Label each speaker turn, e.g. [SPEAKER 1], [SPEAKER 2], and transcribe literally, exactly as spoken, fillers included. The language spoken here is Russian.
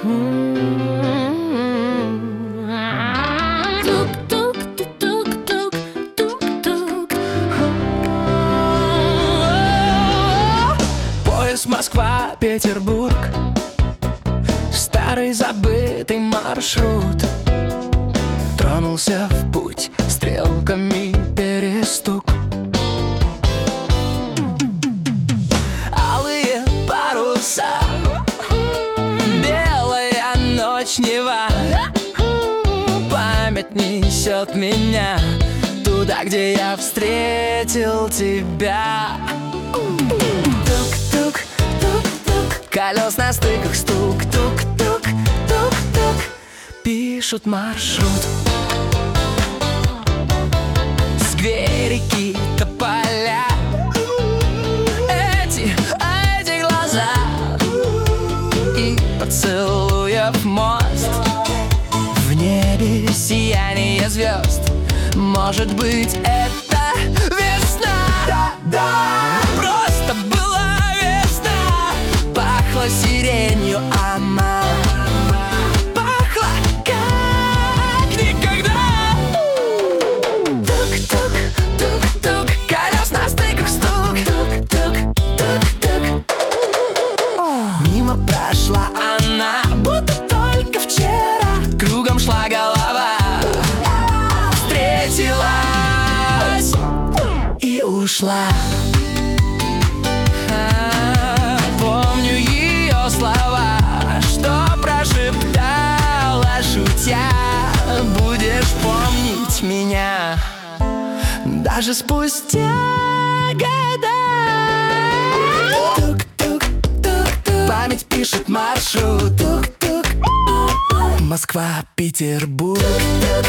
[SPEAKER 1] Поезд Москва-Петербург, старый забытый маршрут, тронулся в путь, стрелками перестук. Алые паруса, белая ночь Нева, память несет меня туда, где я встретил тебя. Тук-тук, тук-тук, колес на стыках стук, тук-тук, тук-тук, пишут маршрут. Скверики, тополя, эти, эти глаза, и поцелуев мост, в небе сияние звезд. Может быть, это весна? Да, да. Просто была весна, пахла сиренью она, пахла как никогда. Тук-тук, тук-тук, колес на стыках стук, тук-тук, тук-тук. Мимо прошла она, будто только вчера, кругом шла голова, встретилась и ушла. А, помню ее слова, что прошептала, шутя: будешь помнить меня даже спустя года. Тук-тук, тук-тук, память пишет маршрут. Тук-тук, Москва-Петербург.